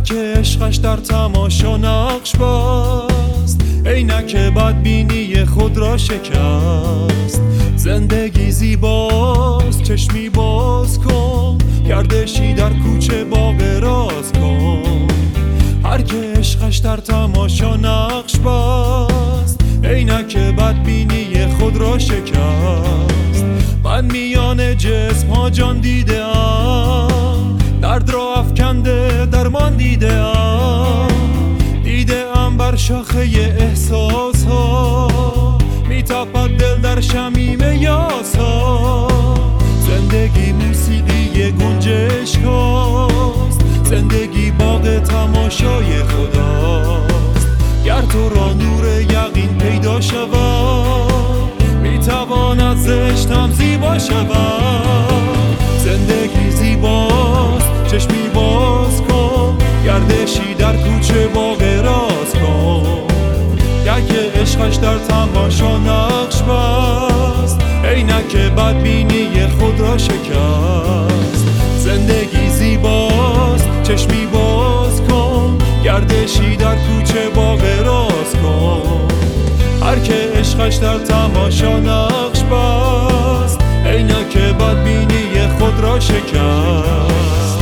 که عشقش در تماشا نقش بست، عینک بدبینی خود را شکست. زندگی زیباست چشمی باز کن، گردشی در کوچه باغ راز کن. هر که عشقش در تماشا نقش بست، عینک بدبینی خود را شکست. من میان جسم ها جان دیده ام، درد را افکنده درمان دیده ام. دیده ام بر شاخه احساس ها، میتپد دل در شمیم یاس ها. زندگی موسیقی گنجشک هاست، زندگی باغ تماشای خداست. گر تو را نور یقین پیدا شود، میتواند زشتم زیبا شود. زندگی زیباست چشمی باز کن، گردشی در کوچه باغ راز کن. گر که عشقش در تماشا نقش بست، عینک بدبینی خود را شکست. زندگی زیباست چشمی باز کن، گردشی در کوچه باغ راز کن. هر که عشقش در تماشا نقش بست، عینک بدبینی خود را شکست.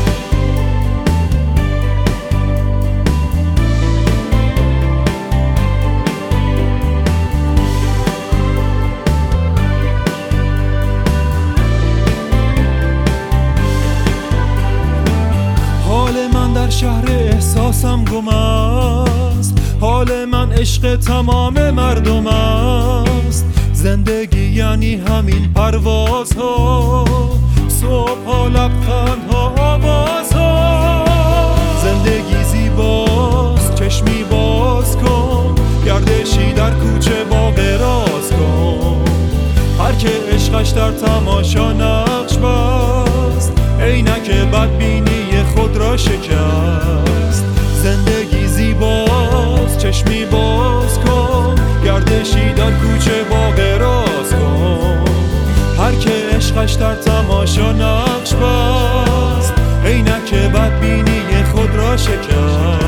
حال من در شهر احساسم گم است، حال من عشق تمام مردم است. زندگی یعنی همین پروازها، صبح ها لبخند ها آواز ها. زندگی زیباست چشمی باز کن، گردشی در کوچه باغ راز کن. هر که عشقش در تماشا نقش بست، عینک بدبینی خود را شکست. زندگی زیباست چشمی باز کن، گردشی در کوچه باغ راز کن. هر که عشقش در تماشا نقش بست، عینک بدبینی خود را شکست.